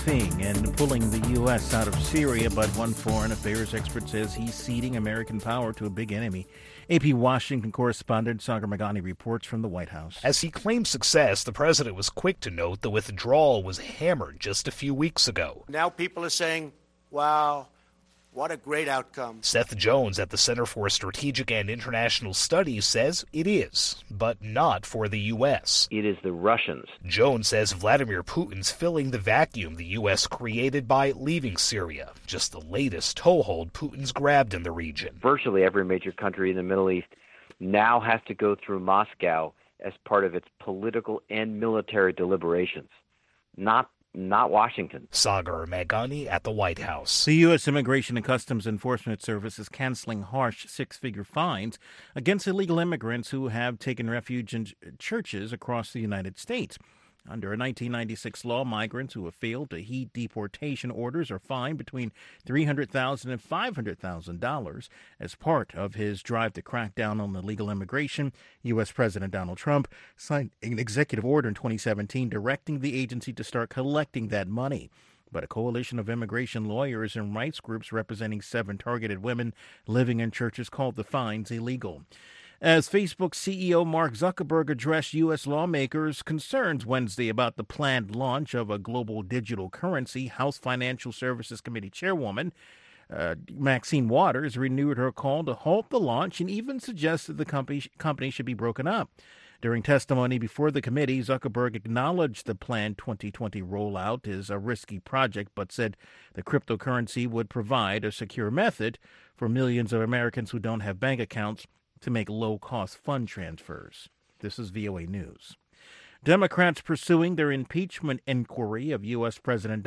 thing in pulling the U.S. out of Syria, but one foreign affairs expert says he's ceding American power to a big enemy. AP Washington correspondent Sagar Meghani reports from the White House. As he claimed success, the president was quick to note the withdrawal was hammered just a few weeks ago. Now people are saying, wow, what a great outcome. Seth Jones at the Center for Strategic and International Studies says it is, but not for the U.S. It is the Russians. Jones says Vladimir Putin's filling the vacuum the U.S. created by leaving Syria, just the latest toehold Putin's grabbed in the region. Virtually every major country in the Middle East now has to go through Moscow as part of its political and military deliberations, not Washington. Sagar Meghani at the White House. The U.S. Immigration and Customs Enforcement Service is canceling harsh six-figure fines against illegal immigrants who have taken refuge in churches across the United States. Under a 1996 law, migrants who have failed to heed deportation orders are fined between $300,000 and $500,000. As part of his drive to crack down on illegal immigration, U.S. President Donald Trump signed an executive order in 2017 directing the agency to start collecting that money. But a coalition of immigration lawyers and rights groups representing 7 targeted women living in churches called the fines illegal. As Facebook CEO Mark Zuckerberg addressed U.S. lawmakers' concerns Wednesday about the planned launch of a global digital currency, House Financial Services Committee Chairwoman Maxine Waters renewed her call to halt the launch and even suggested the company should be broken up. During testimony before the committee, Zuckerberg acknowledged the planned 2020 rollout is a risky project, but said the cryptocurrency would provide a secure method for millions of Americans who don't have bank accounts to make low-cost fund transfers. This is VOA News. Democrats pursuing their impeachment inquiry of U.S. President